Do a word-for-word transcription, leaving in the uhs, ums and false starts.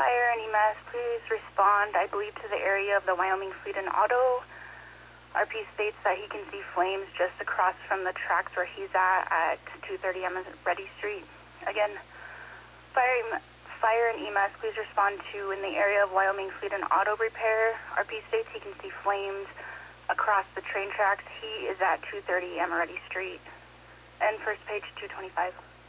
Fire and E M S, please respond, I believe, to the area of the Wyoming Fleet and Auto. R P states that he can see flames just across from the tracks where he's at at two thirty M Ready Street. Again, Fire, Fire and E M S, please respond to in the area of Wyoming Fleet and Auto Repair. R P states he can see flames across the train tracks. He is at two thirty Ready Street. And first page two twenty-five.